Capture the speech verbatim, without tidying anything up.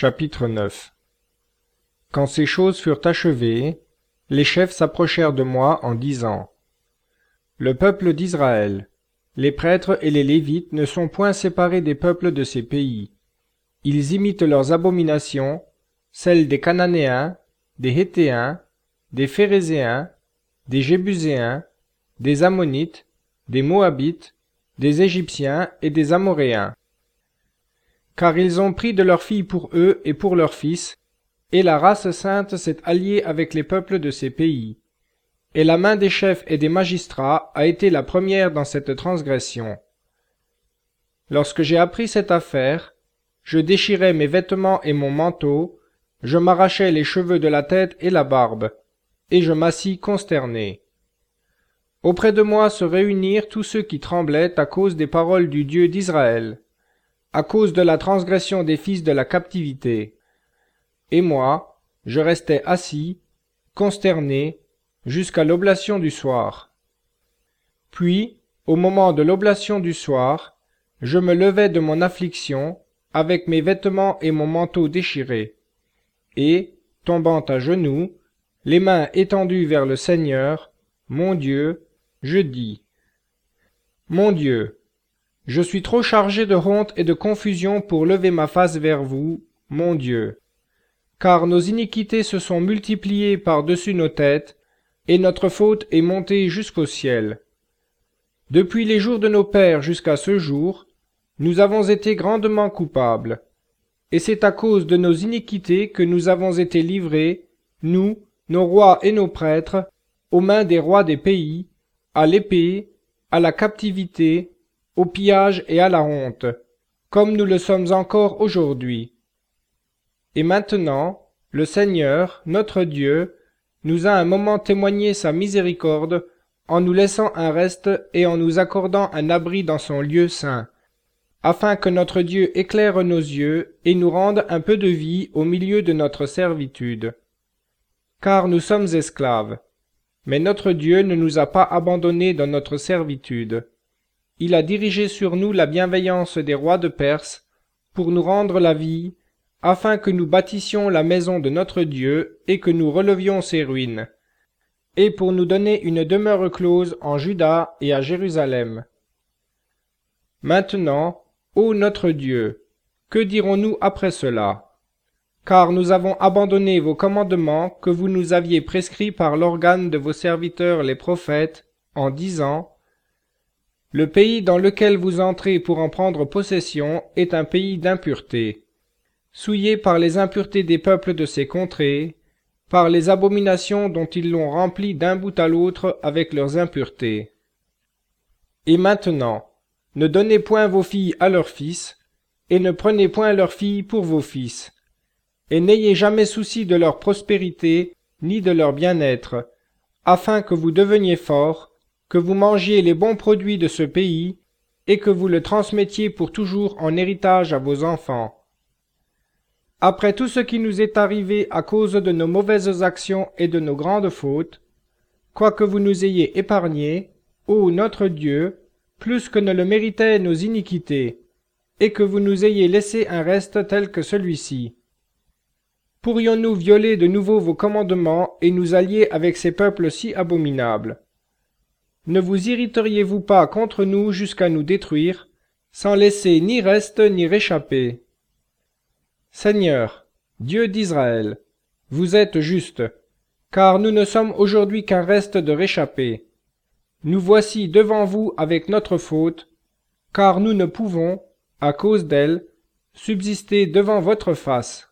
Chapitre neuf. Quand ces choses furent achevées, les chefs s'approchèrent de moi en disant : Le peuple d'Israël, les prêtres et les Lévites ne sont point séparés des peuples de ces pays. Ils imitent leurs abominations, celles des Cananéens, des Héthéens, des Phérézéens, des Jébuséens, des Ammonites, des Moabites, des Égyptiens et des Amoréens. Car ils ont pris de leurs filles pour eux et pour leurs fils, et la race sainte s'est alliée avec les peuples de ces pays. Et la main des chefs et des magistrats a été la première dans cette transgression. Lorsque j'ai appris cette affaire, je déchirai mes vêtements et mon manteau, je m'arrachai les cheveux de la tête et la barbe, et je m'assis consterné. Auprès de moi se réunirent tous ceux qui tremblaient à cause des paroles du Dieu d'Israël, à cause de la transgression des fils de la captivité. Et moi, je restai assis, consterné, jusqu'à l'oblation du soir. Puis, au moment de l'oblation du soir, je me levai de mon affliction, avec mes vêtements et mon manteau déchirés, et, tombant à genoux, les mains étendues vers le Seigneur, mon Dieu, je dis : Mon Dieu, je suis trop chargé de honte et de confusion pour lever ma face vers vous, mon Dieu. Car nos iniquités se sont multipliées par-dessus nos têtes, et notre faute est montée jusqu'au ciel. Depuis les jours de nos pères jusqu'à ce jour, nous avons été grandement coupables, et c'est à cause de nos iniquités que nous avons été livrés, nous, nos rois et nos prêtres, aux mains des rois des pays, à l'épée, à la captivité, au pillage et à la honte, comme nous le sommes encore aujourd'hui. Et maintenant, le Seigneur, notre Dieu, nous a un moment témoigné sa miséricorde, en nous laissant un reste et en nous accordant un abri dans son lieu saint, afin que notre Dieu éclaire nos yeux et nous rende un peu de vie au milieu de notre servitude. Car nous sommes esclaves, mais notre Dieu ne nous a pas abandonnés dans notre servitude. Il a dirigé sur nous la bienveillance des rois de Perse, pour nous rendre la vie, afin que nous bâtissions la maison de notre Dieu et que nous relevions ses ruines, et pour nous donner une demeure close en Juda et à Jérusalem. Maintenant, ô notre Dieu, que dirons-nous après cela ? Car nous avons abandonné vos commandements que vous nous aviez prescrits par l'organe de vos serviteurs les prophètes, en disant : Le pays dans lequel vous entrez pour en prendre possession est un pays d'impureté, souillé par les impuretés des peuples de ces contrées, par les abominations dont ils l'ont rempli d'un bout à l'autre avec leurs impuretés. Et maintenant, ne donnez point vos filles à leurs fils, et ne prenez point leurs filles pour vos fils, et n'ayez jamais souci de leur prospérité, ni de leur bien-être, afin que vous deveniez forts, que vous mangiez les bons produits de ce pays, et que vous le transmettiez pour toujours en héritage à vos enfants. Après tout ce qui nous est arrivé à cause de nos mauvaises actions et de nos grandes fautes, quoique vous nous ayez épargnés, ô notre Dieu, plus que ne le méritaient nos iniquités, et que vous nous ayez laissé un reste tel que celui-ci. Pourrions-nous violer de nouveau vos commandements et nous allier avec ces peuples si abominables ? Ne vous irriteriez-vous pas contre nous jusqu'à nous détruire, sans laisser ni reste ni réchappé ? Seigneur, Dieu d'Israël, vous êtes juste, car nous ne sommes aujourd'hui qu'un reste de réchappés. Nous voici devant vous avec notre faute, car nous ne pouvons, à cause d'elle, subsister devant votre face.